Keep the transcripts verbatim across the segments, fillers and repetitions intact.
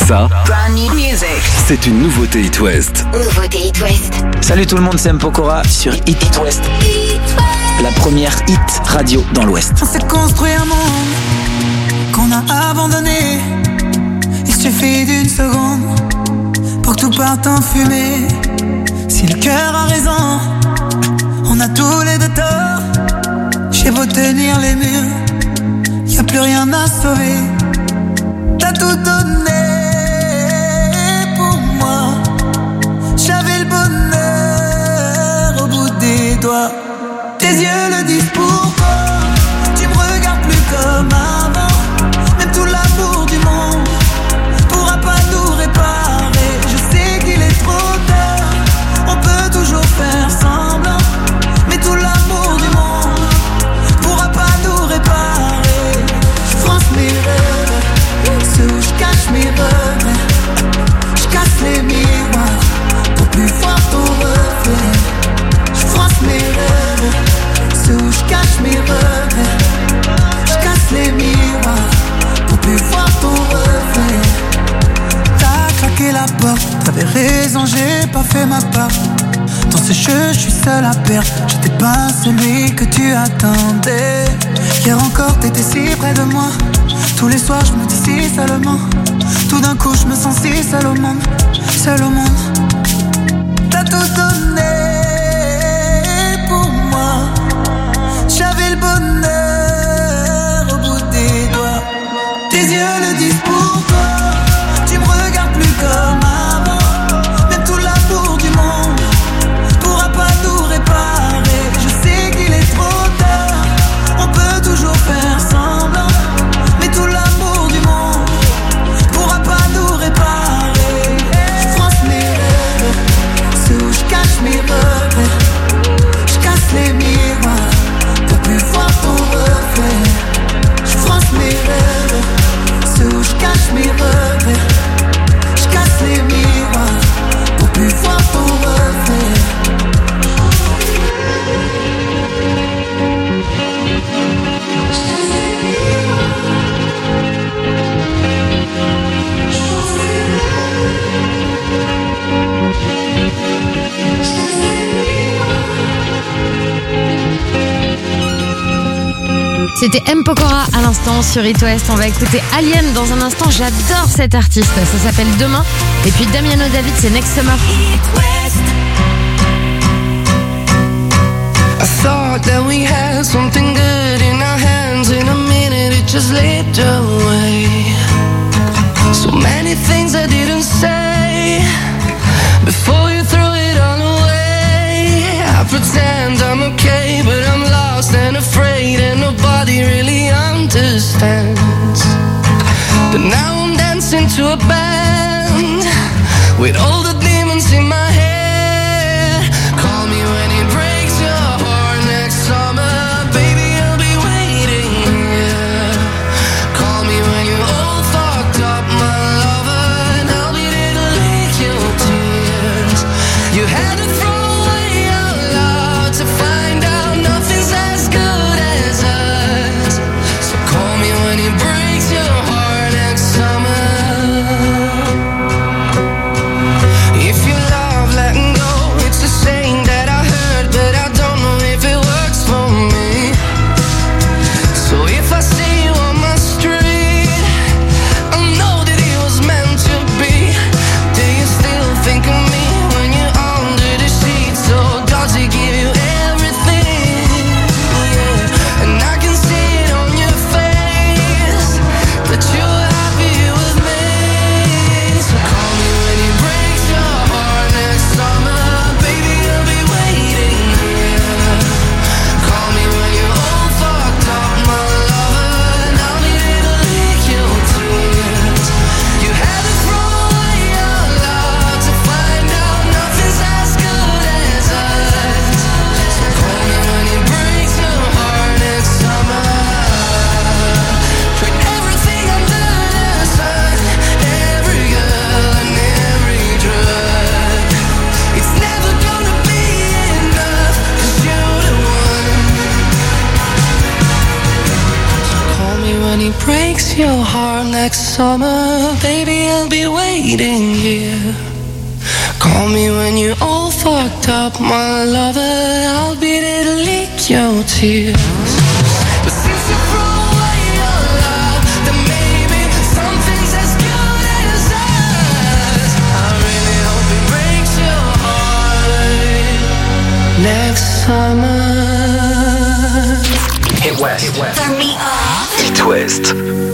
Ça, c'est une nouveauté It West. Nouveauté It West. Salut tout le monde, c'est Mpokora sur Hit It West. La première hit radio dans l'Ouest. On s'est construit un monde qu'on a abandonné. Il suffit d'une seconde pour que tout parte en fumée. Si le cœur a raison, on a tous les deux tort. J'ai beau tenir les murs, y'a plus rien à sauver. T'as tout donné pour moi. J'avais le bonheur au bout des doigts. Tes yeux le disent pourquoi. Tu me regardes plus comme avant. Même tout l'amour du monde pourra pas nous réparer. Je sais qu'il est trop tard. On peut toujours faire semblant, mais tout l'amour du monde pourra pas nous réparer. Je France mes rêves, ceux où je cache mes regrets. Je casse les miroirs pour plus voir ton reflet. Je France mes rêves, ceux où je cache mes regrets. Je casse les miroirs pour plus voir ton reflet. T'as claqué la porte, t'avais raison, j'ai pas fait ma part. Dans ce jeu, je suis seul à perdre. J'étais pas celui que tu attendais. Hier encore, t'étais si près de moi. Tous les soirs, je me dis si seulement. Tout d'un coup, je me sens si seul au monde. Seul au monde. T'as tout donné pour moi. J'avais le bonheur au bout des doigts. Tes yeux le disent pourquoi. Tu me regardes plus comme avant. Même tout l'amour du monde pourra pas nous réparer. Je sais qu'il est trop tard. On peut toujours faire semblant, mais tout l'amour du monde pourra pas nous réparer. Je France mes rêves, ceux où je cache mes regrets. Je casse les miroirs pour plus voir ton reflet. Je France mes rêves, ceux où je cache mes regrets. Je casse les miroirs pour plus voir ton reflet. C'était Mpokora à l'instant sur It West. On va écouter Alien dans un instant. J'adore cet artiste. Ça s'appelle Demain. Et puis Damiano David, c'est Next Summer. I thought that we had something good in our hands. In a minute it just slipped away. So many things I didn't say before you threw it all away. I pretend I'm okay, but I'm lost and afraid, and nobody really understands. But now I'm dancing to a band with all the demons in my head. Call me when it breaks your heart next summer, baby, I'll be waiting, yeah. Call me when you're all fucked up, my lover, and I'll be there to lick your tears. You had to throw away our love to find out nothing's as good as us. So call me when it breaks your heart next summer. If you love letting go, it's a saying that I heard, but I don't know if it works for me. So if I see you on my street, I know that it was meant to be. Do you still think of me when you're under the sheets? Or does it give you everything? Yeah. And I can see it on your face that you're happy with me. So call me when it breaks your heart next summer, baby, I'll be waiting, yeah. Call me when you're all fucked up, my lover, and I'll be there to lick your tears. You had to throw away your love to find out nothing's as good as us. So call me when it breaks your heart next summer. Tried everything under the sun, every girl and every drug. It's never gonna be enough, 'cause you're the one. So call me when it breaks your heart next next summer, baby, I'll be waiting here. Call me when you're all fucked up, my lover. I'll be there to lick your tears. But since you threw away your love, then maybe something's as good as us. I really hope it breaks your heart next summer. Hit West. Hit West. Turn me up. Hit West.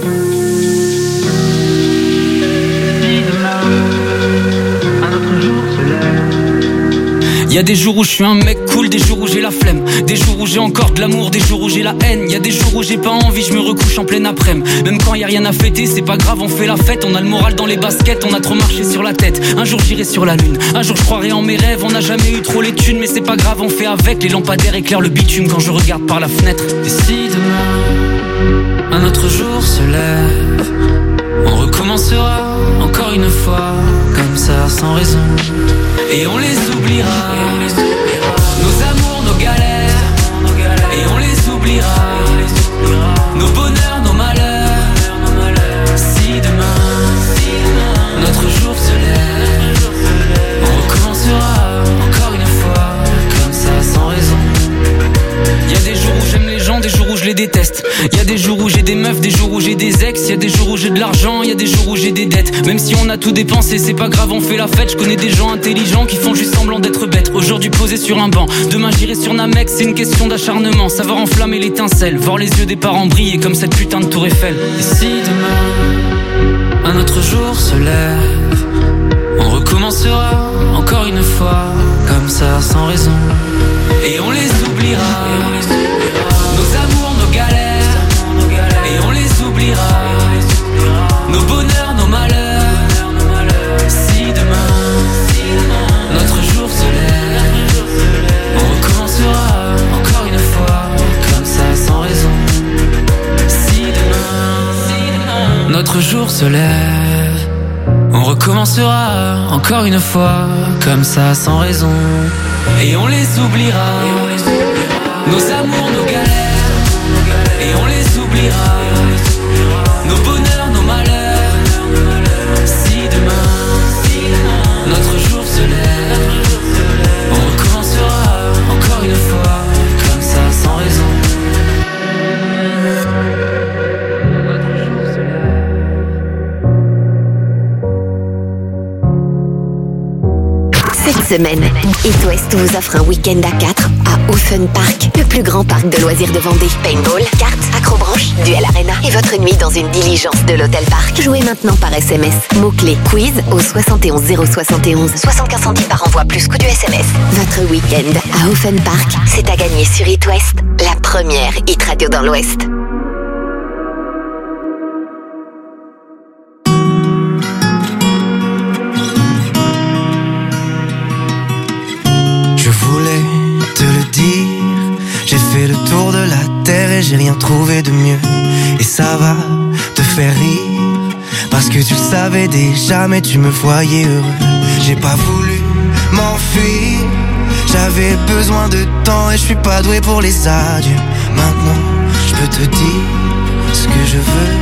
Y'a des jours où je suis un mec cool, des jours où j'ai la flemme, des jours où j'ai encore de l'amour, des jours où j'ai la haine. Y'a des jours où j'ai pas envie, je me recouche en pleine après-midi. Même quand y'a rien à fêter, c'est pas grave, on fait la fête. On a le moral dans les baskets, on a trop marché sur la tête. Un jour j'irai sur la lune, un jour je croirai en mes rêves. On n'a jamais eu trop les thunes, mais c'est pas grave, on fait avec. Les lampadaires éclairent le bitume quand je regarde par la fenêtre. Et si demain, un autre jour se lève, on recommencera encore une fois, comme ça sans raison. Et on les oubliera, et on les oubliera. Nos amours, nos galères, nos galères. Et on les oubliera, et on les oubliera. Nos bonheurs, nos malheurs, nos malheurs. Si demain, si demain notre jour se lève, on recommencera encore une fois, comme ça sans raison. Y'a des jours où j'aime les gens, des jours où je les déteste. Y'a des jours où j'ai des meufs, des jours où j'ai des ex. Y'a des jours où j'ai de l'argent, y'a des jours où j'ai des dettes. Même si on a tout dépensé, c'est pas grave, on fait la fête. Je connais des gens intelligents qui font juste semblant d'être bêtes. Aujourd'hui posé sur un banc, demain j'irai sur Namek. C'est une question d'acharnement, savoir enflammer l'étincelle, voir les yeux des parents briller comme cette putain de tour Eiffel. Et si demain, un autre jour se lève, on recommencera encore une fois, comme ça sans raison. Et on les oubliera, et on les oubliera. Nos amours, nos galères, nos galères. Et on les oubliera, et on les oubliera. Nos bonheurs, nos malheurs, nos malheurs. Si demain, si demain notre jour se lève, on recommencera encore une fois, comme ça sans raison. Si demain, si demain notre jour se lève, on recommencera encore une fois, comme ça sans raison. Et on les oubliera, et on les oubliera. Nos amours, nos galères, nos galères. Et on les oubliera, et on les oubliera. Nos bonheurs, nos malheurs, nos malheurs. Si demain, si demain notre jour se lève, on recommencera encore une fois, comme ça sans raison. Notre jour se lève. Cette semaine, It West vous offre un week-end à quatre à Ocean Park, le plus grand parc de loisirs de Vendée. Paintball, cartes, acrobranche, duel arena et votre nuit dans une diligence de l'Hôtel Parc. Jouez maintenant par S M S. Mots-clés quiz au soixante et onze zéro soixante et onze. soixante-quinze centimes par envoi plus coût du S M S. Votre week-end à Ocean Park, c'est à gagner sur It West, la première hit radio dans l'Ouest. J'ai fait le tour de la terre et j'ai rien trouvé de mieux. Et ça va te faire rire, parce que tu le savais déjà, mais tu me voyais heureux. J'ai pas voulu m'enfuir, j'avais besoin de temps et je suis pas doué pour les adieux. Maintenant, je peux te dire ce que je veux.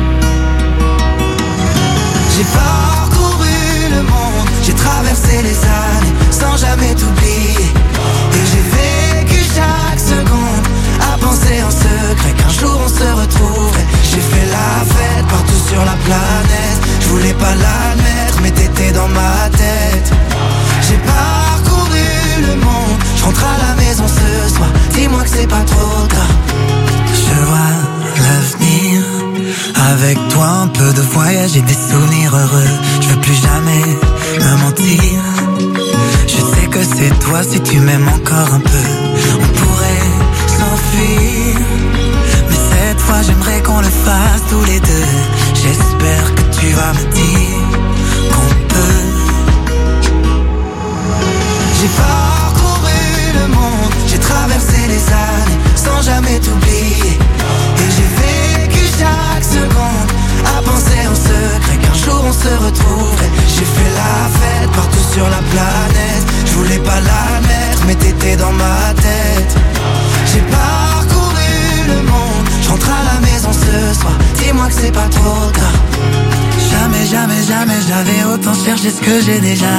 J'ai parcouru le monde, j'ai traversé les années sans jamais t'oublier. Et j'ai vécu chaque seconde à penser en secret qu'un jour on se retrouverait. J'ai fait la fête partout sur la planète, je voulais pas l'admettre mais t'étais dans ma tête. J'ai parcouru le monde, je rentre à la maison ce soir, dis-moi que c'est pas trop tard. Je vois l'avenir, avec toi un peu de voyage et des souvenirs heureux. Je veux plus jamais me mentir, je sais que c'est toi si tu m'aimes encore un peu. On pourrait s'enfuir, mais cette fois j'aimerais qu'on le fasse tous les deux. J'espère que tu vas me dire qu'on peut. J'ai parcouru le monde, j'ai traversé les années sans jamais t'oublier. Et j'ai vécu chaque seconde à penser en secret qu'un jour on se retrouverait. J'ai fait la fête partout sur la planète, je voulais pas l'admettre mais t'étais dans ma tête. J'ai parcouru le monde, je rentre à la maison ce soir, dis-moi que c'est pas trop tard. Jamais, jamais, jamais j'avais autant cherché ce que j'ai déjà.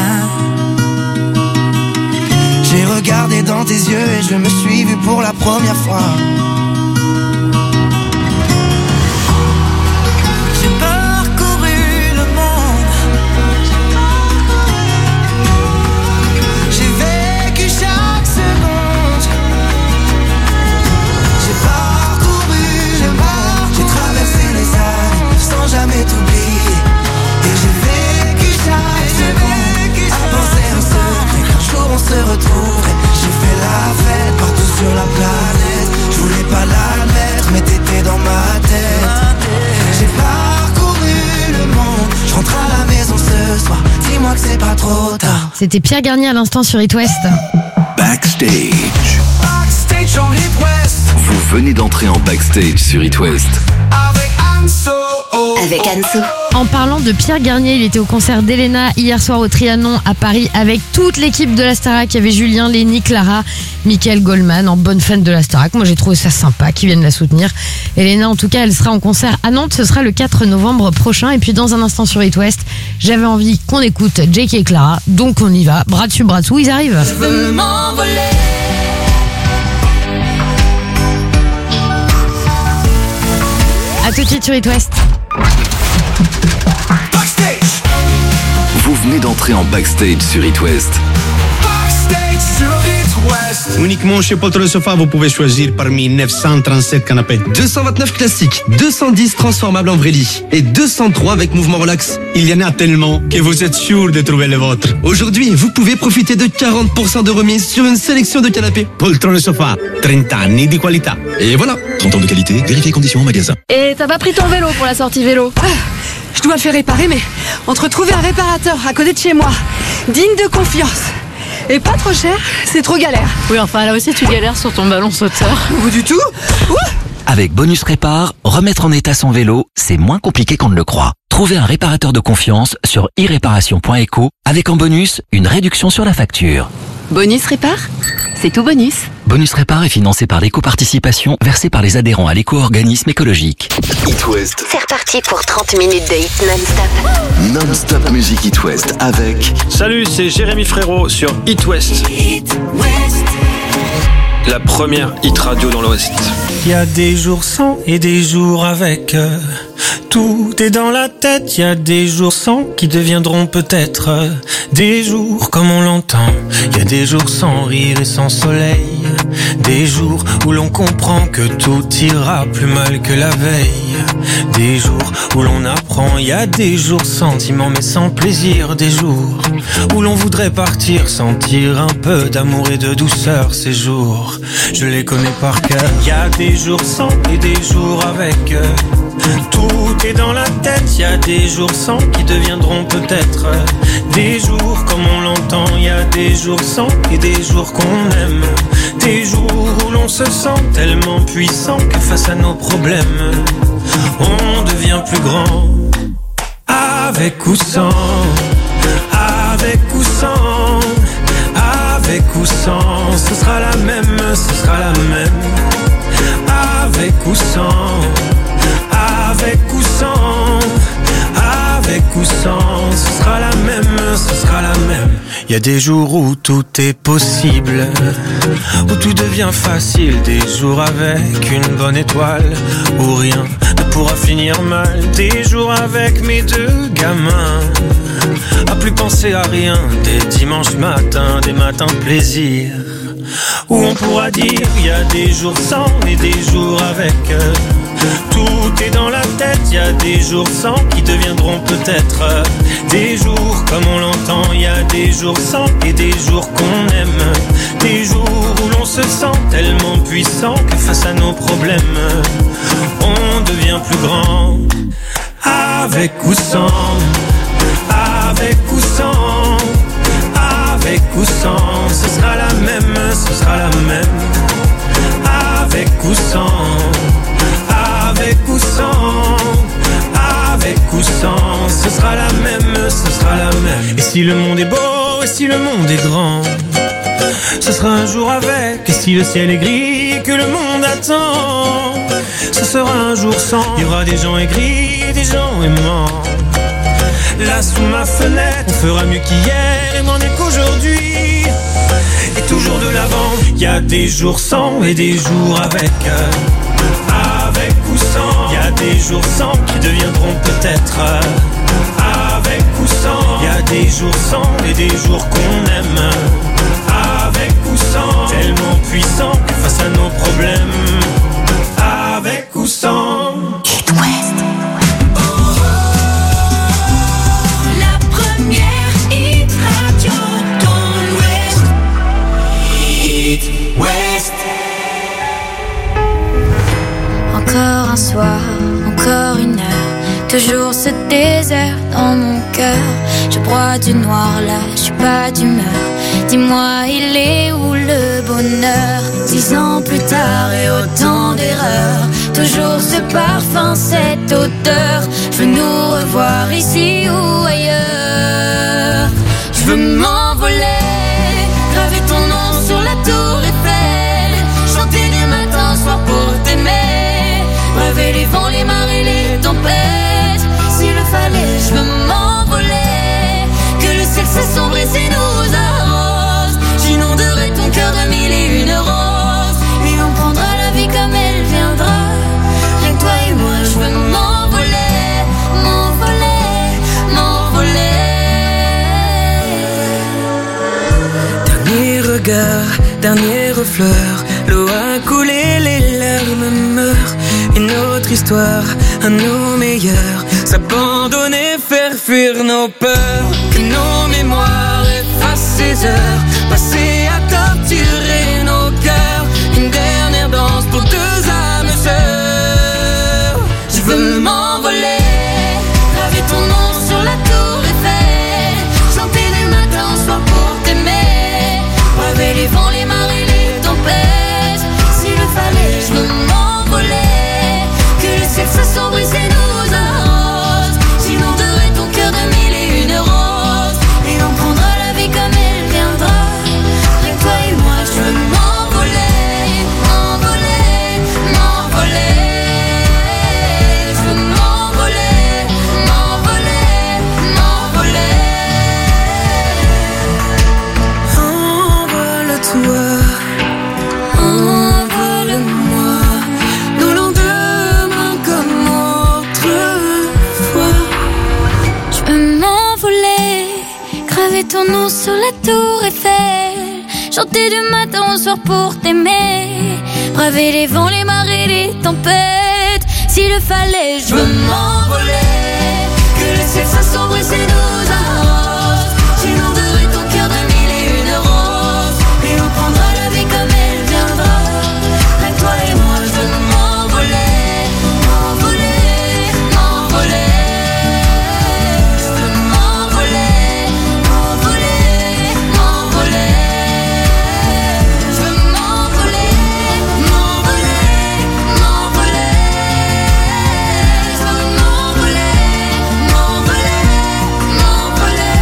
J'ai regardé dans tes yeux et je me suis vu pour la première fois. J'ai parcouru le monde. J'ai vécu chaque seconde. J'ai parcouru le monde. J'ai traversé les années sans jamais t'oublier. Et j'ai vécu chaque seconde à penser en secret qu'un jour on se retrouverait. J'ai fait la fête partout sur la planète. Je voulais pas l'admettre mais t'étais dans ma tête. J'ai parcouru le monde. Je rentre à la maison ce soir. Dis-moi que c'est pas trop tard. C'était Pierre Garnier à l'instant sur It West. Backstage. Backstage sur It West. Vous venez d'entrer en backstage sur It West. Avec Anso. Avec Anso. En parlant de Pierre Garnier, il était au concert d'Elena hier soir au Trianon à Paris avec toute l'équipe de la Starac. Il y avait Julien, Lénie, Clara, Mickaël Goldman, en bonne fan de la Starac. Moi j'ai trouvé ça sympa qu'ils viennent la soutenir. Elena en tout cas, elle sera en concert à Nantes, ce sera le quatre novembre prochain. Et puis dans un instant sur It West, j'avais envie qu'on écoute Jake et Clara, donc on y va. Bras dessus, bras dessous, ils arrivent. Je veux m'envoler. A tout de suite sur It West. Backstage. Vous venez d'entrer en backstage sur It West. Backstage sur It West. Uniquement chez Poltron Sofa, vous pouvez choisir parmi neuf cent trente-sept canapés. deux cent vingt-neuf classiques, deux cent dix transformables en vrai lit et deux cent trois avec mouvement relax. Il y en a tellement que vous êtes sûr de trouver le vôtre. Aujourd'hui, vous pouvez profiter de quarante pour cent de remise sur une sélection de canapés. Poltron Sofa, trente anni di qualità. Et voilà, trente ans de qualité, vérifiez conditions en magasin. Et t'as pas pris ton vélo pour la sortie vélo? Ah, je dois le faire réparer, mais entre trouver un réparateur à côté de chez moi, digne de confiance, et pas trop cher, c'est trop galère. Oui, enfin là aussi tu galères sur ton ballon sauteur. Ou du tout. Ouh. Avec Bonus Répar, remettre en état son vélo, c'est moins compliqué qu'on ne le croit. Trouvez un réparateur de confiance sur i réparation point eco avec en bonus une réduction sur la facture. Bonus Répar, c'est tout bonus. Bonus Répar est financé par l'éco-participation versée par les adhérents à l'éco-organisme écologique. It West. C'est reparti pour trente minutes de hit non-stop. Non-stop musique It West avec... Salut, c'est Jérémy Frérot sur It West. It West. La première hit radio dans l'Ouest. Il y a des jours sans et des jours avec. euh, Tout est dans la tête. Il y a des jours sans qui deviendront peut-être euh, des jours comme on l'entend. Il y a des jours sans rire et sans soleil. Des jours où l'on comprend que tout ira plus mal que la veille. Des jours où l'on apprend. Il y a des jours sentiments mais sans plaisir. Des jours où l'on voudrait partir, sentir un peu d'amour et de douceur. Ces jours, je les connais par cœur. Il y a des jours sans et des jours avec. euh, Tout est dans la tête. Il y a des jours sans qui deviendront peut-être euh, des jours comme on l'entend. Il y a des jours sans et des jours qu'on aime. Des jours où l'on se sent tellement puissant que face à nos problèmes, on devient plus grand. Avec ou sans, avec ou sans, avec ou sans, ce sera la même, ce sera la même. Avec ou sans, avec ou sans, avec ou sans, ce sera la même, ce sera la même. Il y a des jours où tout est possible, où tout devient facile. Des jours avec une bonne étoile, où rien ne pourra finir mal. Des jours avec mes deux gamins, à plus penser à rien. Des dimanches matins, des matins de plaisir, où on pourra dire il y a des jours sans et des jours avec. Tout est dans la tête, il y a des jours sans qui deviendront peut-être des jours comme on l'entend. Il y a des jours sans et des jours qu'on aime. Des jours où l'on se sent tellement puissant que face à nos problèmes, on devient plus grand. Avec ou sans, avec ou sans, avec ou sans, ce sera la même, ce sera la même. Avec ou sans, avec ou sans, avec ou sans, ce sera la même, ce sera la même. Et si le monde est beau, et si le monde est grand, ce sera un jour avec. Et si le ciel est gris, que le monde attend, ce sera un jour sans. Il y aura des gens aigris et des gens aimants. Là sous ma fenêtre, on fera mieux qu'hier et moins mieux qu'aujourd'hui. Et toujours de l'avant. Il y a des jours sans et des jours avec. Avec ou sans. Il y a des jours sans qui deviendront peut-être. Avec ou sans. Il y a des jours sans et des jours qu'on aime. Avec ou sans. Tellement puissant que face à nos problèmes. Avec ou sans. It West. La première hit radio dans l'Ouest. It West. Encore un soir, encore une heure, toujours ce désert dans mon cœur. Je broie du noir là, je suis pas d'humeur. Dis-moi, il est où le bonheur? Dix ans plus tard et autant d'erreurs, toujours ce parfum, cette odeur. Je veux nous revoir ici ou ailleurs. Je veux m'envoler, graver ton nom sur la tour Eiffel, chanter du matin au soir pour t'aimer, rêver les vents, les marées, les tempêtes. S'il le fallait, je veux m'envoler, que le ciel s'assombrit et nous arrose. J'inonderai ton cœur de mille et une roses, et on prendra la vie comme elle viendra. Rien que toi et moi, je veux m'envoler, m'envoler, m'envoler. Dernier regard, dernière fleur, l'eau a coulé, les larmes meurent. Une autre histoire, à nos meilleurs, s'abandonner, faire fuir nos peurs. Que nos mémoires effacent ces heures passées à torturer nos cœurs. Une dernière danse pour deux âmes sœurs. Je veux m'envoler, graver ton nom sur la tour Eiffel, chanter du matin au soir pour t'aimer, rêver les vents, les marées, les tempêtes. S'il le fallait, je veux m'envoler, que le ciel s'assombrit et nous arrose. J'inonderai ton cœur de mille et une roses, et on prendra la vie comme elle viendra. Rien que toi et moi, je veux m'envoler, m'envoler, m'envoler. Je veux m'envoler, m'envoler, m'envoler. Envole-toi, envole-moi, nos lendemains comme autrefois. Je veux m'envoler, graver ton nom sur la tour Eiffel, chanter du matin au soir pour t'aimer, braver les vents, les marées, les tempêtes. S'il le fallait, je veux m'envoler, que le ciel s'assombrit et nous arrose. J'inonderai ton cœur de mille et une roses, et on prendra la vie comme elle viendra. Avec toi et moi, je veux m'envoler, m'envoler, m'envoler. Je veux m'envoler, m'envoler, m'envoler. Je veux m'envoler, m'envoler, m'envoler. Je veux m'envoler, m'envoler, m'envoler.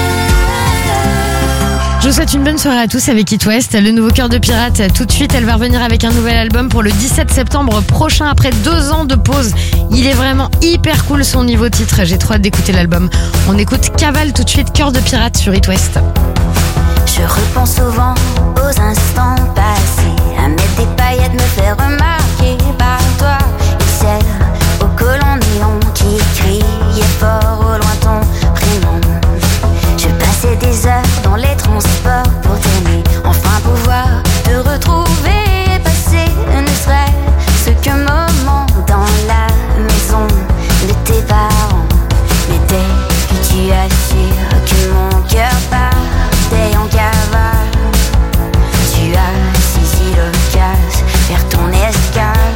Je vous souhaite une bonne soirée à tous avec It West, le nouveau cœur de pirate. Tout de suite, elle va revenir avec un nouvel album pour le dix-sept septembre prochain, après deux ans de pause. Il est vraiment hyper cool son niveau titre, j'ai trop hâte d'écouter l'album. On écoute Cavale tout de suite, cœur de pirate sur It West. Je repense souvent aux instants passés, à mettre des paillettes, me faire remarquer par toi. Et celle au colon néon qui criait fort au loin ton prénom. Je passais des heures dans les transports pour t'aimer, enfin pouvoir te retrouver et passer ne serait-ce qu'un moment dans la maison de tes parents. Mais dès que tu assures que mon cœur partait en cavale, tu as saisi l'occasion, faire ton escale.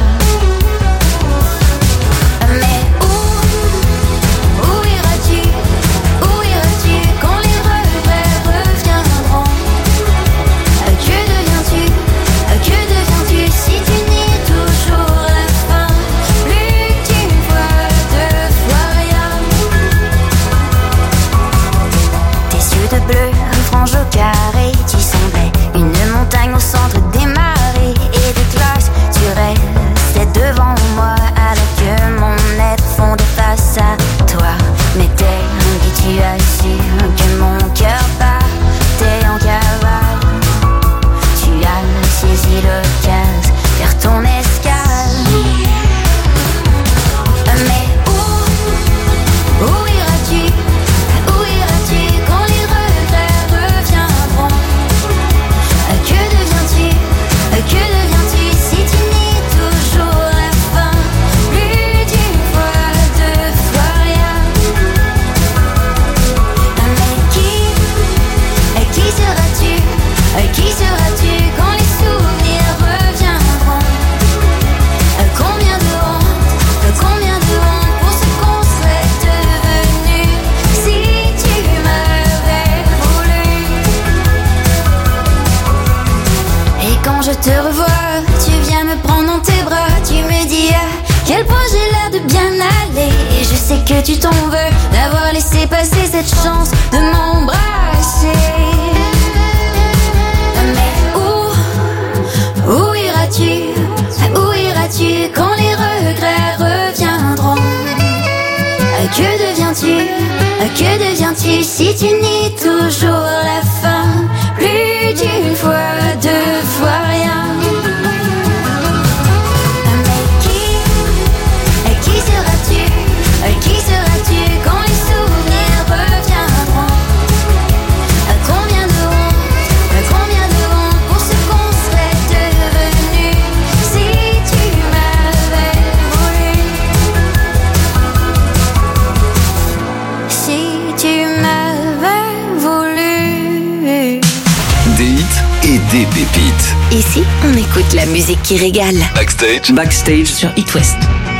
Mais où, où iras-tu, où iras-tu quand les regrets reviendront? Que deviens-tu, que deviens-tu si tu nies toujours la fin? Plus tu me vois deux fois rien. Tes yeux de bleu, frange au carré, tu semblais une montagne au centre des marées et des glaces. Tu restais devant moi te revoir, tu viens me prendre dans tes bras, tu me dis à quel point j'ai l'air de bien aller. Et je sais que tu t'en veux d'avoir laissé passer cette chance de m'embrasser. Mais où, où iras-tu, où iras-tu quand les regrets reviendront? Que deviens-tu, que deviens-tu si tu nies toujours la fin? Plus d'une fois, deux fois rien. Mais qui, qui seras-tu, qui seras-tu quand les souvenirs reviendront? Combien de honte, combien de honte pour ce qu'on serait devenu si tu m'avais voulu. Si tu m'avais voulu. Des hits et des pépites. Ici, on écoute la musique qui régale. Backstage. Backstage sur It West.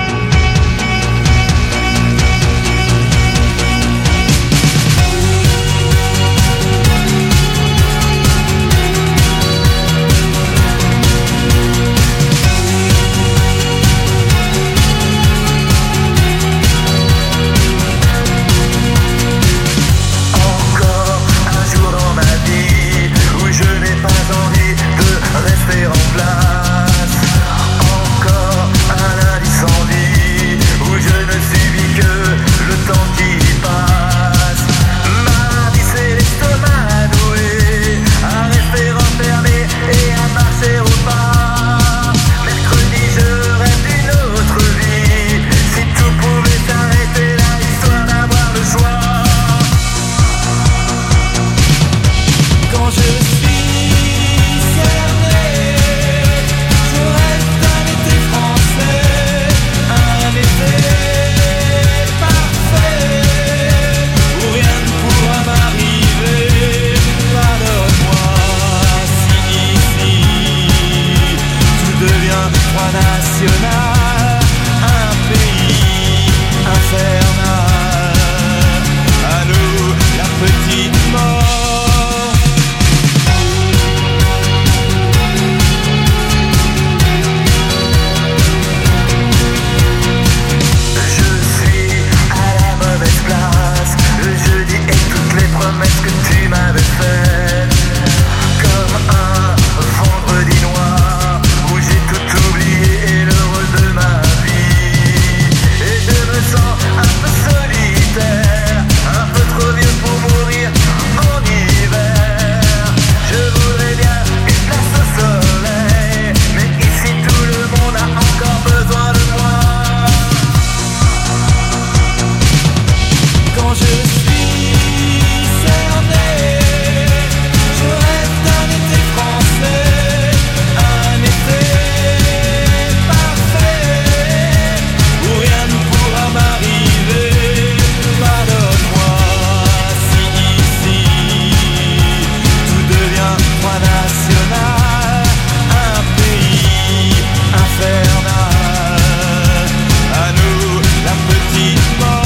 Encore un jour dans ma vie où je n'ai pas envie de rester en place. Encore un incendie où je ne subis que le temps qui passe. Mardi c'est l'estomac noué, à rester enfermé et à marcher au pas. Mercredi je rêve d'une autre vie, si tout pouvait s'arrêter là, histoire d'avoir le choix. Quand je suis cerné, je rêve d'un été français, un été parfait, où rien ne pourra m'arriver. Pardonne-moi si ici tout devient droit national, un pays infernal. À nous la petite mort. Je suis à la mauvaise place le jeudi et toutes les promesses que tu m'avais faites. Comme un vendredi noir où j'ai tout oublié et l'heureux de ma vie. Et je me sens un peu solitaire, un peu trop vieux pour mourir en hiver. Je voudrais bien une place au soleil, mais ici tout le monde a encore besoin de moi. Quand je suis cerné, je rêve d'un été français, un été parfait, où rien ne pourra m'arriver. Pardonne-moi si ici tout devient droit national, un pays infernal. À nous la petite mort.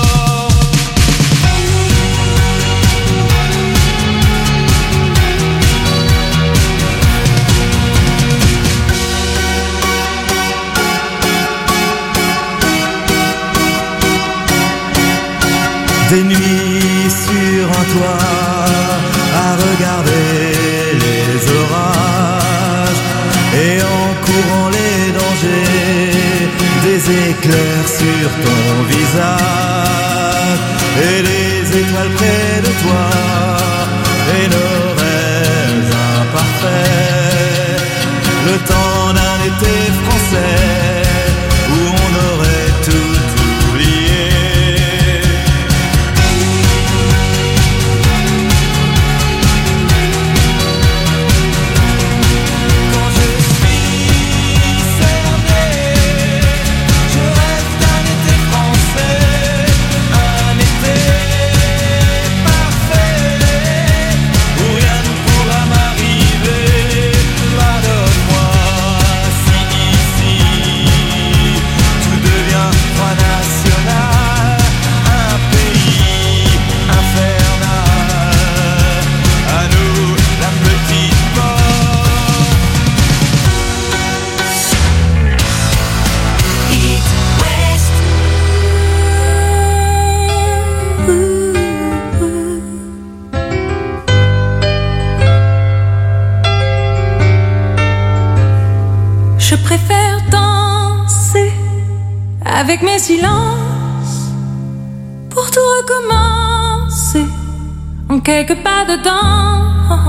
Des nuits sur un toit à regarder les orages et en courant les dangers, des éclairs sur ton visage et les étoiles près de toi et nos rêves imparfaits. Le temps d'un été français où on aurait tout oublié. Quand je suis cerné, je rêve d'un été français, un été parfait, Je préfère danser avec mes silences pour tout recommencer en quelques pas dedans.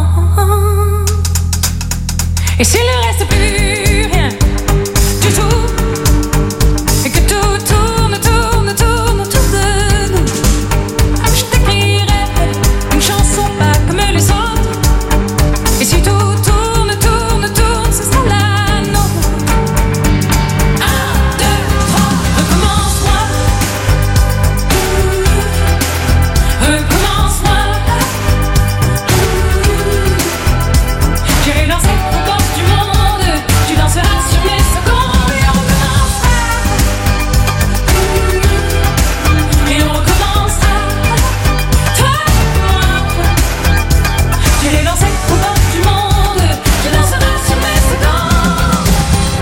Et s'il ne reste plus rien du tout, et que tout tourne, tourne, tourne autour de nous, je t'écrirai une chanson pas comme les autres. Et si tout tourne, tourne, tourne, ce sera la nôtre. Un, deux, trois, recommence-moi. Recommence-moi. J'irai danser au bord du monde. Tu danseras sur mes secondes et on recommencera. Et on recommencera. Toi et moi. J'irai danser au bord du monde. Tu danseras sur mes secondes.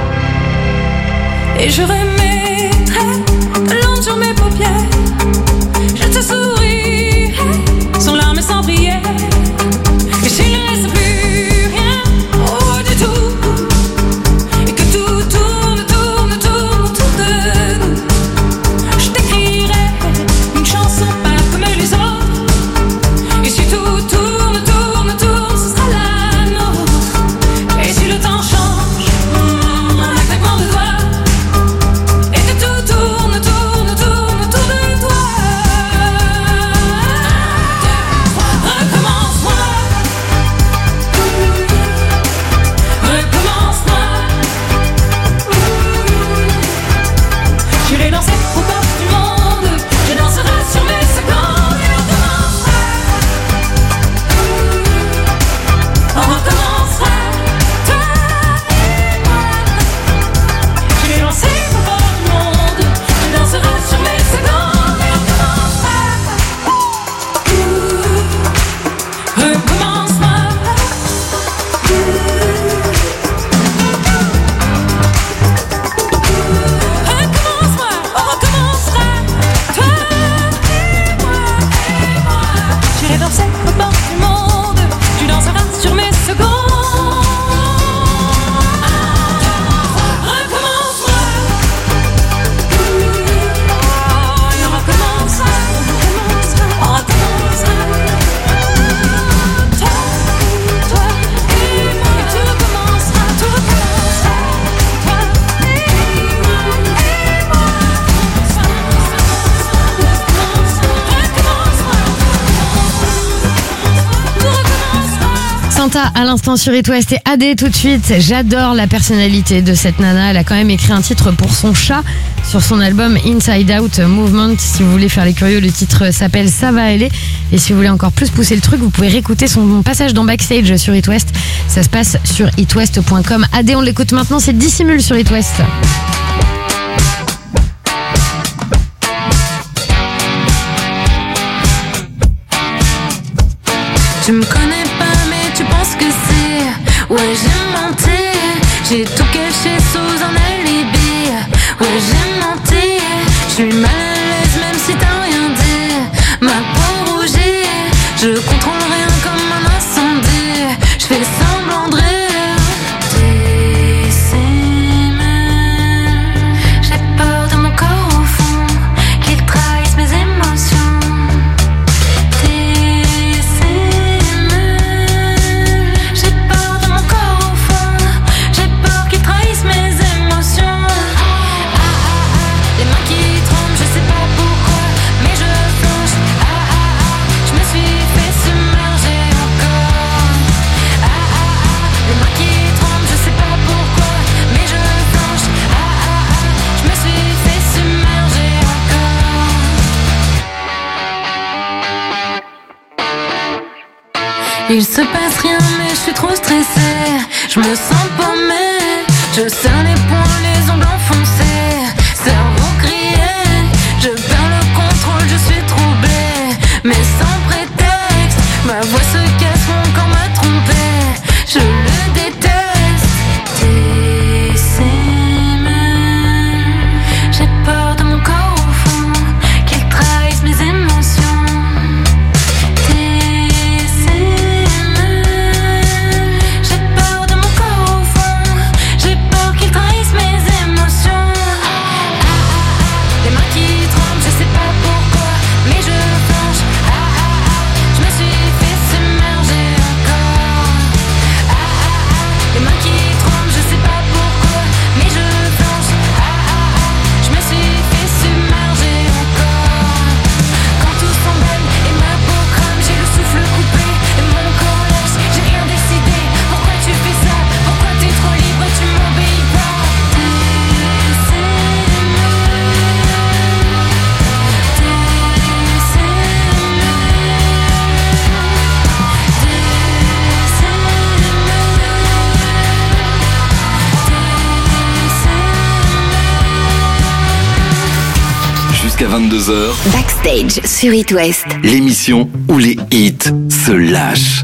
Et je remettrai l'onde sur mes paupières. Je te sourirai sans larmes et sans prière. Et s'il ne reste plus rien, oh du tout, et que tout tourne, tourne, tourne autour de nous, je t'écrirai une chanson pas comme les autres. Et si tout tourne, tourne, tourne, ce sera la nôtre. Et si le temps change, un claquement de doigts, et que tout tourne, tourne, tourne autour de toi. Recommence-moi. Recommence-moi. J'irai danser au bord du monde. Je danserai sur mes secondes et on recommencera. On recommencera. Toi et moi. J'irai danser au bord du monde. Je danserai sur mes secondes et on recommencera. Recommence-moi. Recommence-moi, on recommencera. Toi et moi, et moi. J'irai danser au bord du monde. Tu danseras sur mes secondes. Recommence-moi. Et on recommencera. On recommencera. Toi, toi et moi. Et tout recommencera, tout recommencera. Toi et moi, et moi. Santa à l'instant sur It West et A D tout de suite. J'adore la personnalité de cette nana. Elle a quand même écrit un titre pour son chat sur son album Inside Out Movement. Si vous voulez faire les curieux, le titre s'appelle Ça va aller. Et si vous voulez encore plus pousser le truc, vous pouvez réécouter son passage dans Backstage sur It West. Ça se passe sur itwest point com. A D, on l'écoute maintenant, c'est Dissimule sur It West. Tu me connais pas mais tu penses que c'est. Ouais j'ai menti. J'ai tout caché sous un alibi. Ouais j'ai menti. Je suis mal à l'aise même si t'as rien dit. Ma peau rougit. Je contrôle rien comme un incendie. Je fais semblant de rire. Dissimule. J'ai peur de mon corps au fond. Qu'il trahisse mes émotions. J'ai peur de mon corps au fond. J'ai peur qu'il trahisse mes émotions. Ah, ah, ah, les mains qui tremblent, je sais pas pourquoi, mais je flanche. Ah, ah, ah, je me suis fait submerger encore. Ah, ah, ah, les mains qui tremblent, je sais pas pourquoi, mais je flanche. Ah, ah, ah, je me suis fait submerger encore. Il se passe rien mais je suis trop stressée. Je me sens paumée. Je serre les poings, les ongles enfoncés. Cerveau grillé. Je perds le contrôle, je suis troublée. Mais sans prétexte. Ma voix se casse, mon corps m'a trompée. Je le déteste. Dissimule. J'ai peur de mon corps au fond. Qu'il trahisse mes émotions. J'ai peur de mon corps au fond. J'ai peur qu'il trahisse vingt-deux heures. Backstage sur It West. L'émission où les hits se lâchent.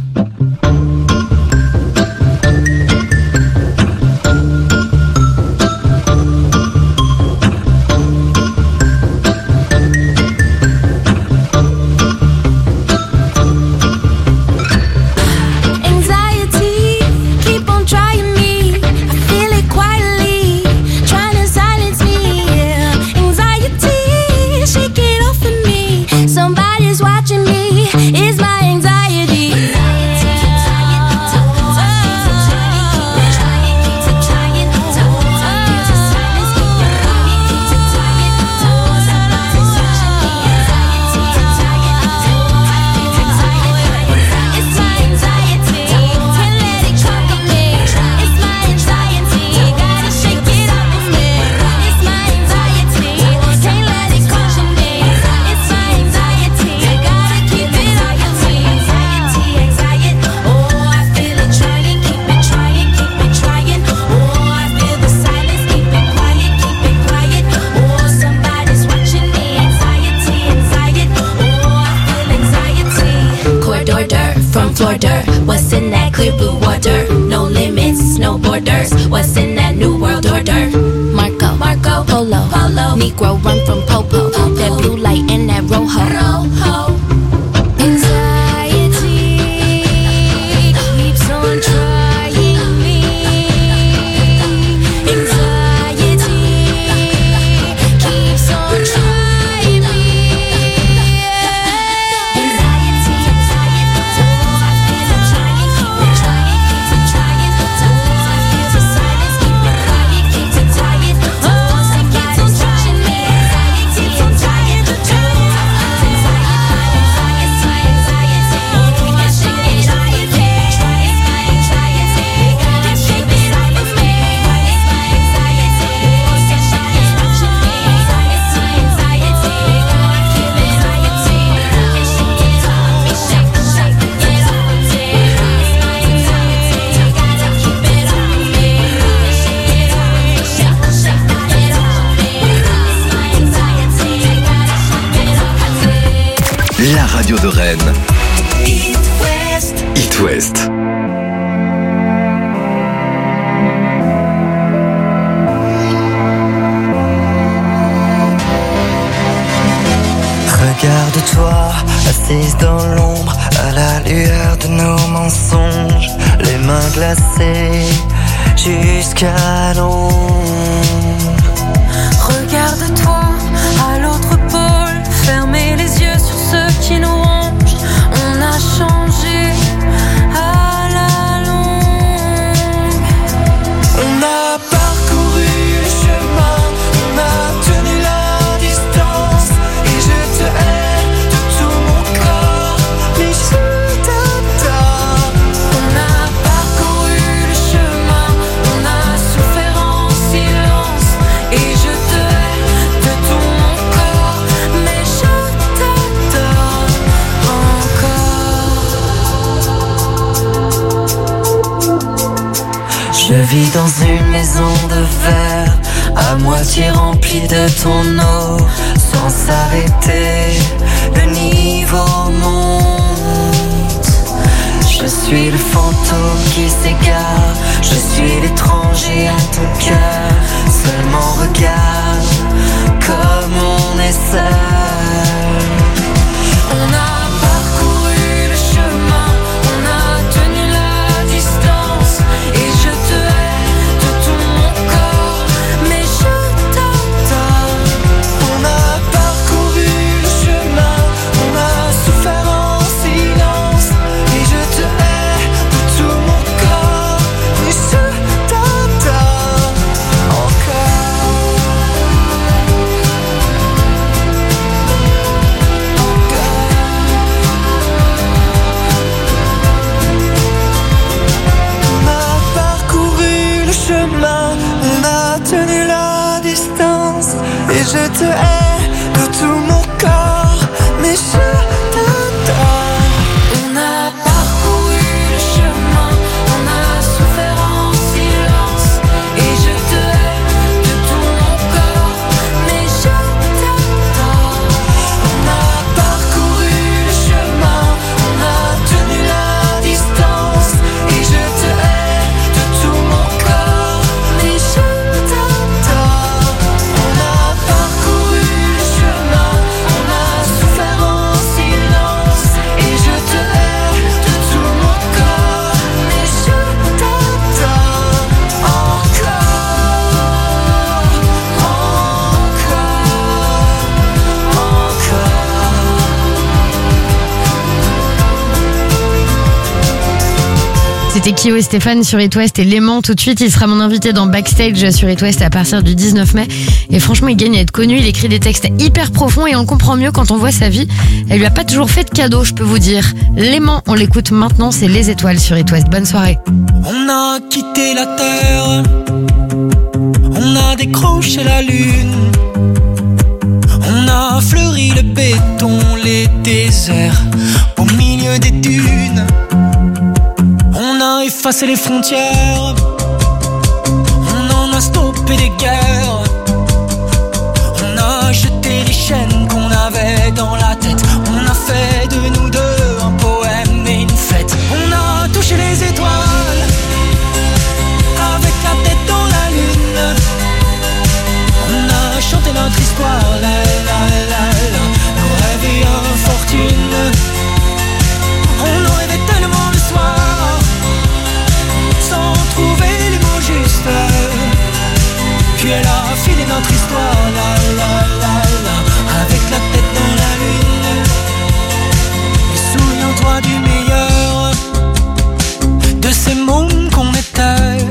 Somebody's watching me. It's my anxiety. What's in that clear blue water? No limits, no borders. What's in that new world order? Marco, Marco, Polo, Polo. Negro run from Popo. Popo. That blue light in that Rojo. Rojo. Anxiety keeps on trying me. Anxiety keeps on trying me. La radio de Rennes. It West. It West. Regarde-toi, assise dans l'ombre, à la lueur de nos mensonges, les mains glacées jusqu'à l'ombre. Regarde-toi à l'autre pôle, fermez les yeux sur ceux qui nous rongent. On a changé à la longue. On a parcouru le chemin, on a tenu la distance. Et je te hais de tout mon corps, mais je t'adore. On a parcouru le chemin, on a souffert en silence. Et je te hais de tout mon corps, mais je t'adore encore. Je vis dans une maison de verre, à moitié remplie de ton eau. Sans s'arrêter, le niveau monte. Je suis le fantôme qui s'égare, je suis l'étranger à ton cœur. Seulement regarde comme on est seul. On a parcouru le chemin, on a tenu la distance. Et je te hais de tout mon corps, mais je t'adore. On a parcouru le chemin, on a souffert en silence. Et je te hais de tout mon corps, mais je t'adore encore. On a parcouru le chemin, on a tenu la distance. Et je te hais de tout mon corps, mais je t'adore. On a parcouru le chemin, on a souffert en silence. Et je te hais de tout mon corps, mais je t'adore C'était Kyo et Stéphane sur It West et Léman tout de suite. Il sera mon invité dans Backstage sur It West à partir du dix-neuf mai. Et franchement, il gagne à être connu. Il écrit des textes hyper profonds et on le comprend mieux quand on voit sa vie. Elle lui a pas toujours fait de cadeaux, je peux vous dire. Léman, on l'écoute maintenant, c'est Les Étoiles sur It West. Bonne soirée. On a quitté la terre, on a décroché la lune, on a fleuri le béton, les déserts au milieu des dunes. On a effacé les frontières, on en a stoppé des guerres, on a jeté les chaînes qu'on avait dans la tête, on a fait de nous deux un poème et une fête. On a touché les étoiles avec la tête dans la lune, on a chanté notre histoire, la la la la, nos rêves et infortunes. On en rêvait tellement le soir, sans trouver les mots justes. Puis elle a filé notre histoire, la la la la, avec la tête dans la lune. Et souviens-toi du meilleur, de ces mômes qu'on était,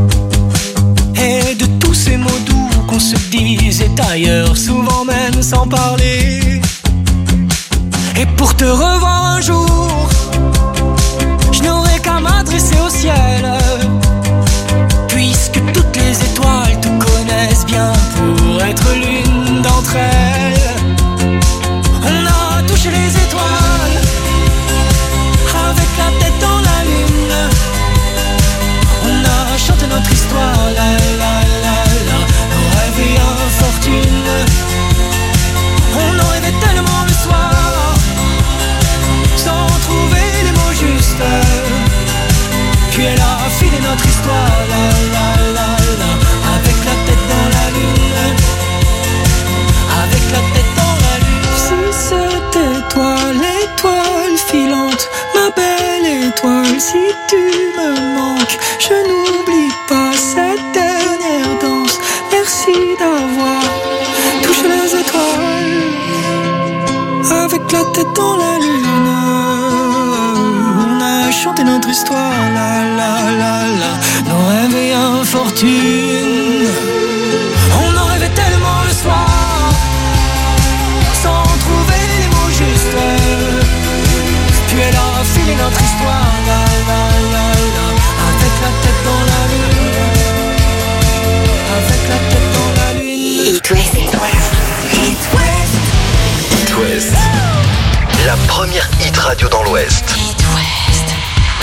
et de tous ces mots doux qu'on se disait ailleurs, souvent même sans parler. Et pour te revoir un jour, je n'aurai qu'à m'adresser au ciel, puisque toutes les étoiles te connaissent bien pour être l'une d'entre elles. On a touché les étoiles avec la tête dans la lune, on a chanté notre histoire, la la la la, nos rêves et infortunes. On en rêvait tellement le soir, sans trouver les mots justes. Puis elle a filé notre histoire, la la la la, avec la tête dans la lune, avec la tête dans la lune. Si c'était toi l'étoile filante, ma belle étoile, si tu me manques, je n'oublie pas cette dernière danse. Merci d'avoir touché les étoiles avec la tête dans la lune. On a chanté notre histoire, la la la la, nos rêves et infortunes. On en rêvait tellement le soir, sans trouver les mots justes. Puis elle a filé notre histoire, la la la la, avec la tête dans la lune, avec la tête dans la lune. It West. It West. It West. La première hit radio dans l'Ouest. It West.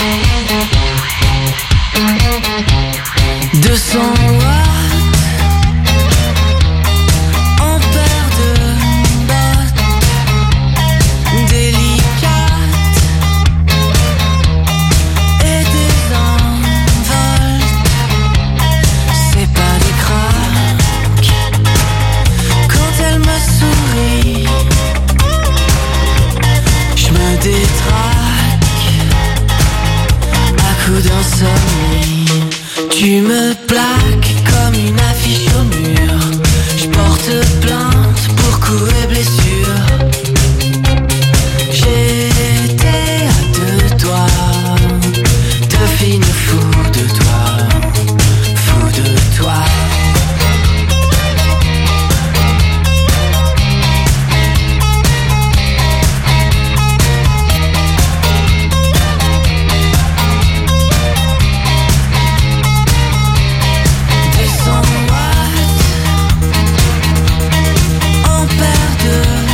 deux cents watts, ampères de bottes, délicates et des envols. C'est pas des craques quand elle me sourit, je me détraque à coups d'insomnie. Tu me plaques comme une affiche au mur, je porte plainte pour coups et blessures. J'étais à deux doigts de finir fou de toi, fou de toi. deux cents watts, ampères de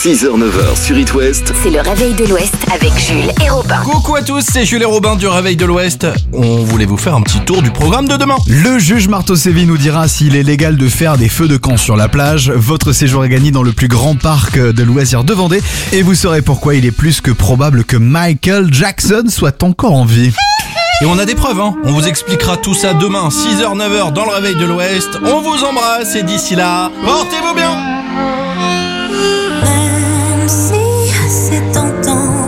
six heures neuf heures sur It West. C'est le réveil de l'Ouest avec Jules et Robin. Coucou à tous, c'est Jules et Robin du Réveil de l'Ouest. On voulait vous faire un petit tour du programme de demain. Le juge Marteau Séville nous dira s'il est légal de faire des feux de camp sur la plage. Votre séjour est gagné dans le plus grand parc de loisirs de Vendée. Et vous saurez pourquoi il est plus que probable que Michael Jackson soit encore en vie. Et on a des preuves, hein. On vous expliquera tout ça demain, six heures neuf heures dans le Réveil de l'Ouest. On vous embrasse et d'ici là, portez-vous bien. Même si c'est tentant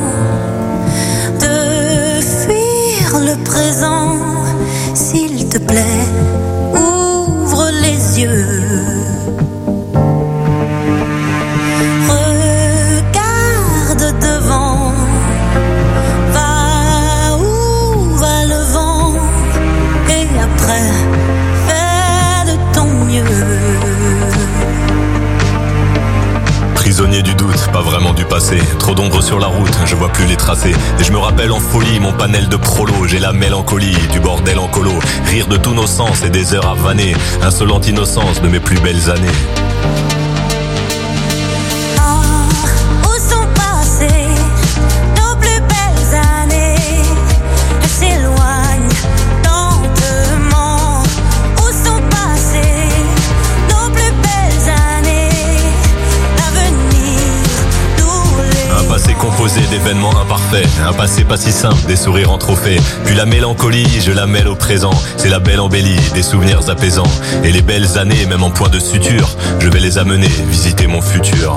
de fuir le présent, s'il te plaît, ouvre les yeux. Regarde devant. Va où va le vent. Et après, fais de ton mieux. Prisonnier du doute, pas vraiment du passé. Trop d'ombre sur la route, je vois plus les tracés. Et je me rappelle en folie mon panel de prolo. J'ai la mélancolie du bordel en colo. Rire de tous nos sens et des heures à vanner. Insolente innocence de mes plus belles années. Composé d'événements imparfaits, un passé pas si simple, des sourires en trophée. Puis la mélancolie, je la mêle au présent. C'est la belle embellie, des souvenirs apaisants. Et les belles années, même en point de suture, je vais les amener visiter mon futur.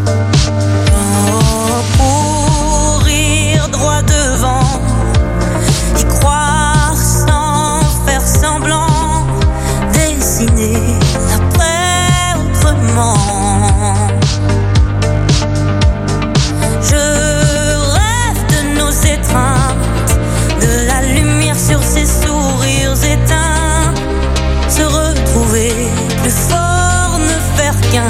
Courir droit devant, y croire sans faire semblant, dessiner après autrement. De la lumière sur ses sourires éteints, se retrouver plus fort, ne faire qu'un.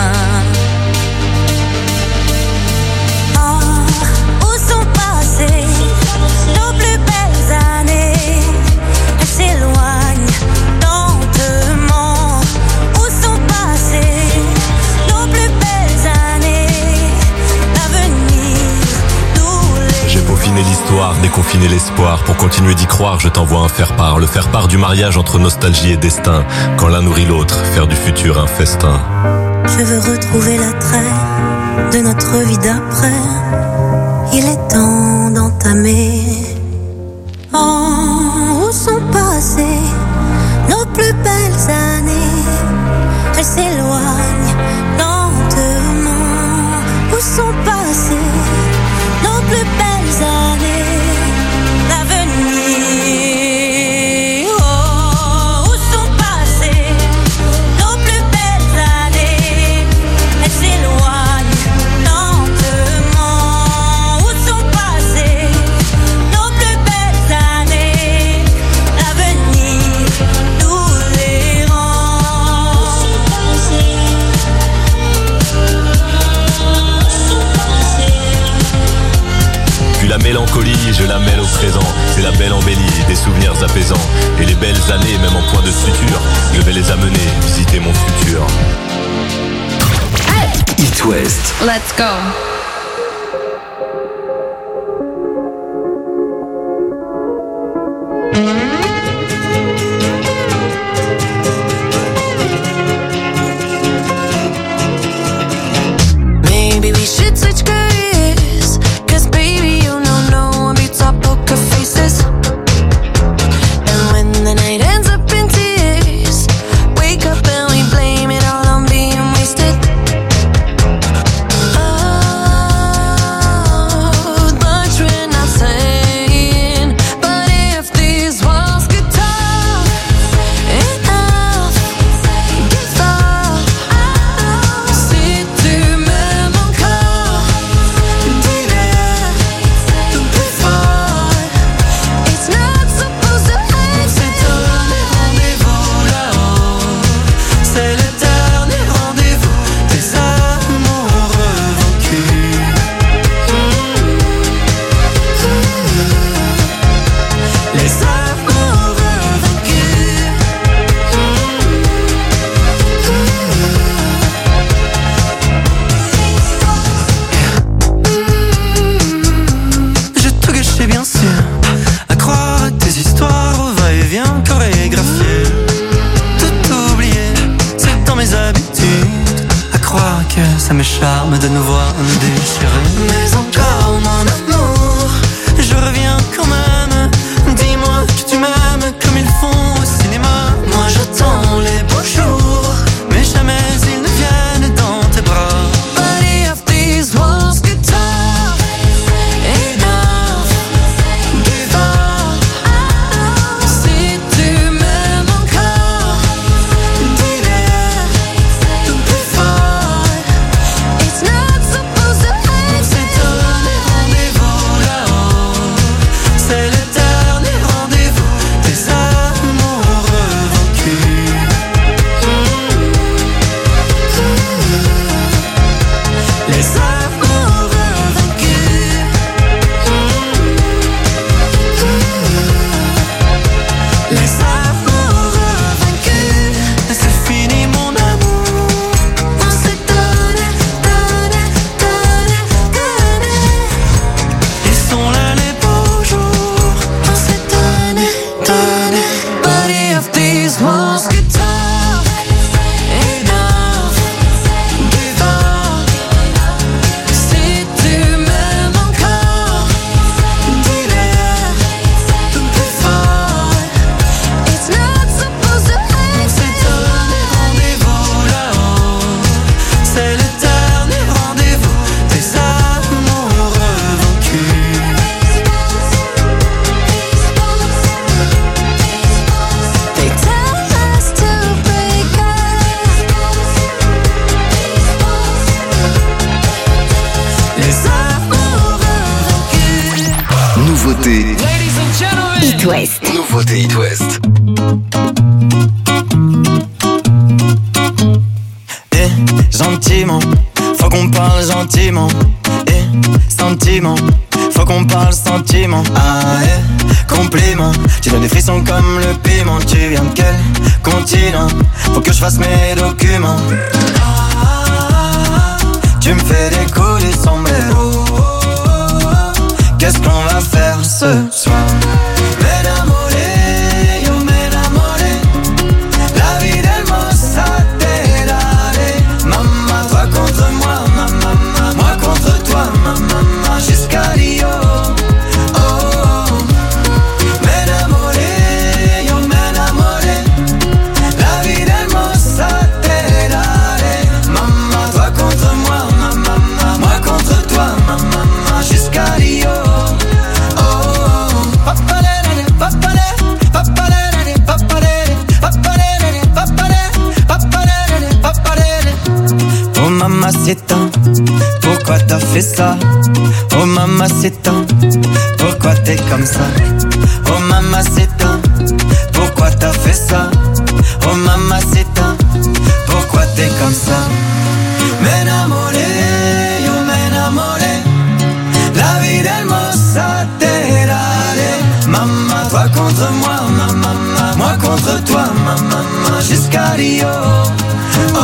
Oh, où sont passées nos plus belles années? Elles s'éloignent lentement. Où sont passées nos plus belles années? L'avenir. J'ai peaufiné l'histoire, déconfiné l'espoir. Pour continuer d'y croire, je t'envoie un faire-part. Le faire-part du mariage entre nostalgie et destin. Quand l'un nourrit l'autre, faire du futur un festin. Je veux retrouver l'attrait de notre vie d'après. Il est temps d'entamer. Oh, où sont passées nos plus belles années? Elles s'éloignent lentement. Où sont passées nos plus belles années? L'avenir. Oh, où sont passées nos plus belles années? Elles s'éloignent lentement. Où sont passées nos plus belles années? L'avenir nous les rend. Puis la mélancolie, je la mêle au présent. C'est la belle embellie, des souvenirs apaisants. Et les belles années, même en point de suture, je vais les amener visiter mon futur. It West. Let's go. Maybe we should switch careers, 'cause baby you know no one beats our poker faces. And when the night ends up in tears, wake up and we blame it all on being wasted. Oh, ça me charme de nous voir nous déchirer. Mais encore mon amour, je reviens quand même. Dis-moi que tu m'aimes comme ils font au cinéma. Moi j'attends les beaux jours, mais jamais ils ne viennent dans tes bras. Body of these walls get tough, enough, give up. Si tu m'aimes encore, dis-le plus fort. It's not supposed to end. On s'est donné rendez-vous là-haut, c'est le dernier rendez-vous des amoureux vaincus. Les amoureux vaincus. Les amoureux vaincus. C'est fini mon amour. On s'est donné, donné, donné, donné. Ils sont là les beaux jours. On s'est donné, donné. Body of these walls get tough, enough, give up. Si tu m'aimes encore, dis-le plus fort. It's not supposed to end. On s'est donné rendez-vous là-haut, c'est le dernier rendez-vous des amoureux vaincus. They tell us to break up. Les amoureux vaincus. Nouveauté. It West. Nouveauté It West. Eh, gentiment, faut qu'on parle gentiment. Eh, sentiment, faut qu'on parle sentiment. Ah, eh, compliment, tu donnes des frissons comme le piment. Tu viens de quel continent? Faut que je fasse mes documents. Ah, tu me fais décoller sombrero. Qu'est-ce qu'on va faire ce soir? M'enamoré, yo m'enamoré. La vie d'hermosa te daré. Maman, toi contre moi, maman, moi contre toi, maman, jusqu'à Rio. Oh, oh. M'enamoré, yo m'enamoré. La vie d'hermosa te daré. Maman, toi contre moi, maman, moi contre toi, maman, jusqu'à Rio. Oh mamacita, pourquoi t'as fait ça? Oh mamacita, pourquoi t'es comme ça? Oh mamacita, pourquoi t'as fait ça? Oh mamacita, pourquoi t'es comme ça? M'enamoré, yo m'enamoré. La vie d'hermosa te daré. Maman, toi contre moi, maman, moi contre toi, maman, jusqu'à Rio. Oh,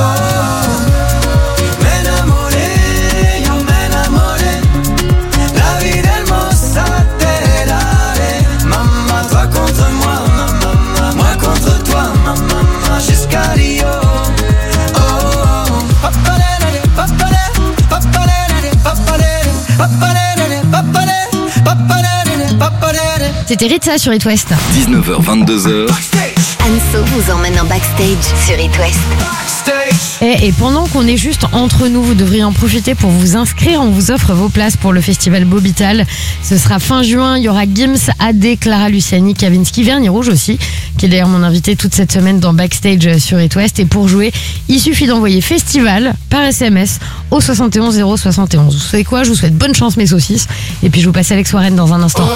m'enamoré, yo m'enamoré. La vie d'hermosa te daré. Maman, toi contre moi, maman, moi contre toi, maman, jusqu'à Rio. Oh, papalé, papalé, papalé, papalé, papalé, papalé, papalé, papalé. C'était Ritza sur It West. dix-neuf heures vingt-deux heures. Anso vous emmène en backstage sur It West. Et, et pendant qu'on est juste entre nous, vous devriez en profiter pour vous inscrire. On vous offre vos places pour le festival Bobital. Ce sera fin juin. Il y aura Gims, A D, Clara Luciani, Kavinsky, Vernis Rouge aussi, qui est d'ailleurs mon invité toute cette semaine dans Backstage sur It West. Et pour jouer, il suffit d'envoyer festival par S M S au soixante et onze zéro soixante et onze. Vous savez quoi? Je vous souhaite bonne chance mes saucisses. Et puis je vous passe Alex Warren dans un instant.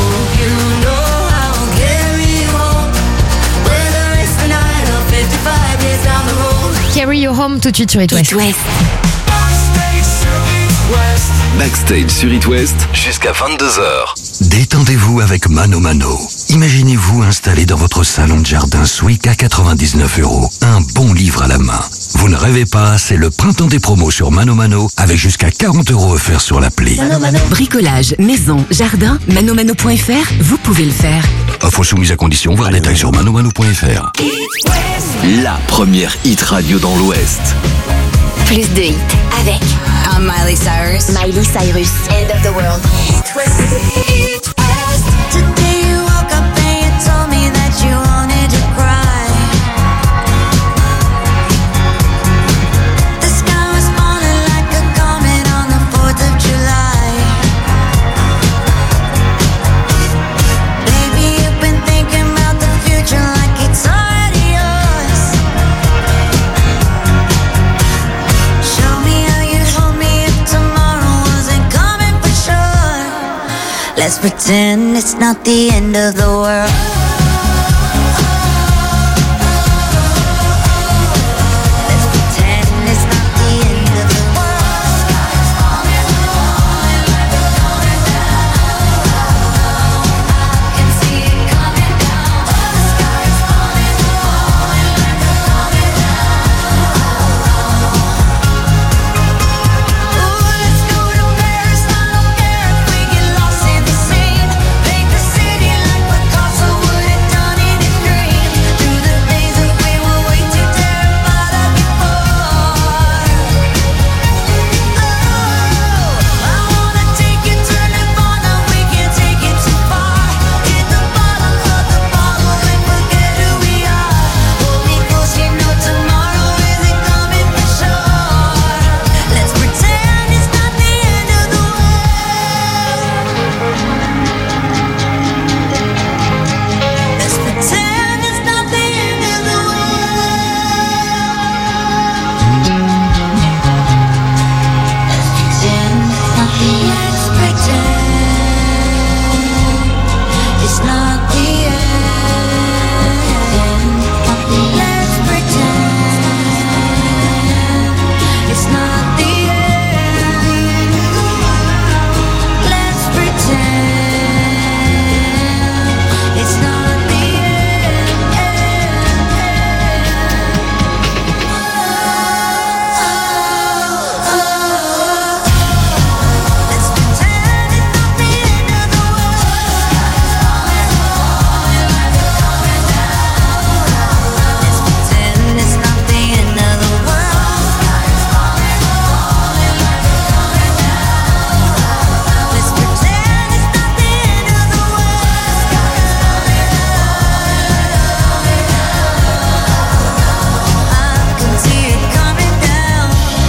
Carry You Home tout de suite sur It West. It West. Backstage sur It West jusqu'à vingt-deux heures. Détendez-vous avec Mano Mano. Imaginez-vous installé dans votre salon de jardin Swick à quatre-vingt-dix-neuf euros. Un bon livre à la main. Vous ne rêvez pas, c'est le printemps des promos sur Mano Mano avec jusqu'à quarante euros offerts sur l'appli. Bricolage, maison, jardin, manomano point f r, vous pouvez le faire. Offre soumise à condition, voir détails sur manomano point f r. La première hit radio dans l'Ouest. Plus de hits avec I'm Miley Cyrus. Miley Cyrus. End of the World. Today you woke up and you told me that you wanted to cry. The sky was falling like a comet on the fourth of July. Baby, you've been thinking about the future like it's already yours. Show me how you'd hold me if tomorrow wasn't coming for sure. Let's pretend it's not the end of the world. Let's pretend it's not the end of the world. I can see it coming down. The sky is falling, falling like a coming down. Ooh, let's go to Paris. I don't care if we get lost in the scene. Paint the city like Picasso would have done it in green. Through the days that we were way too terrified of before. Oh, I wanna take you to Nirvana. We can't take it too far. Hit the bottom of the bottle and forget who we are. Hold me close, you know tomorrow isn't coming for sure. Let's pretend it's not the end of the world. Let's pretend it's not the end of the Let's pretend it's not the end. Let's pretend it's not the end. Let's pretend it's not the It's not the end of the world. Let's pretend it's not the end of the world. I can see it coming down.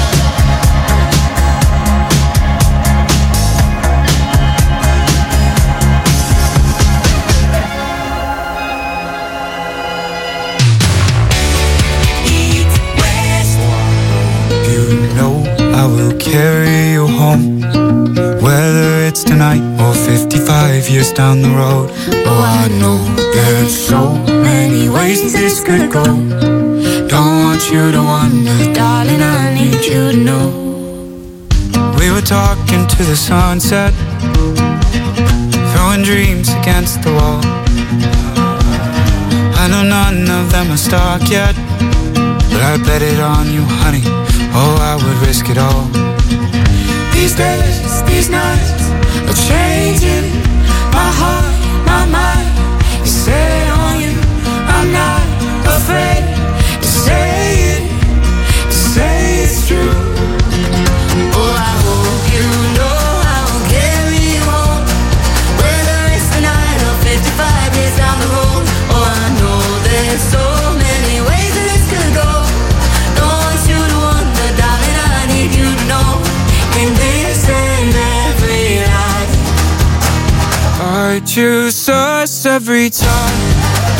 You know I will carry you home, whether it's tonight or fifty-five years down the road. Oh, I know there's so many ways this could go. Don't want you to wonder, darling, I need you to know. We were talking to the sunset, throwing dreams against the wall. I know none of them are stuck yet, but I bet it on you, honey. Oh, I would risk it all. These days, these nights are changing my heart, my mind is set on you. I'm not afraid to say it, to say it's true. Oh, I hope you know I will carry you home, whether it's tonight or fifty-five years down the road. Oh, I know there's so many ways that this could go. Don't want you to wonder, darling, I need you to know. In this and every life, I choose us every time.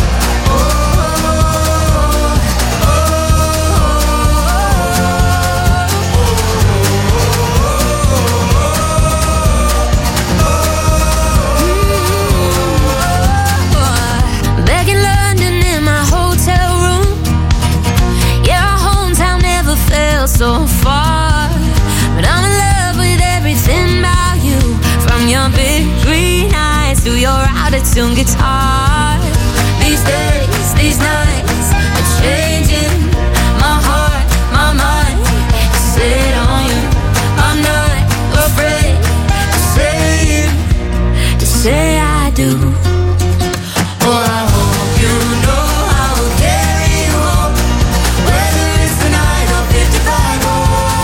back in London in my hotel room. Yeah, our hometown never felt so far. But I'm in love with everything about you, from your big green eyes to your out-of-tune guitar. These days, these nights are changing my heart, my mind is set on you. I'm not afraid to say it, to say I do. Oh, I hope you know I will carry you home, whether it's tonight or fifty-five. Oh,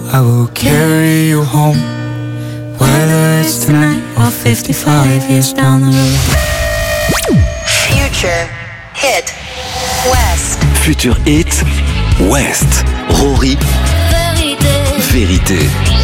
I will carry you home, whether it's tonight or fifty-five years down the road. Future Hit West. Future Hit West. Rory. Vérité. Vérité.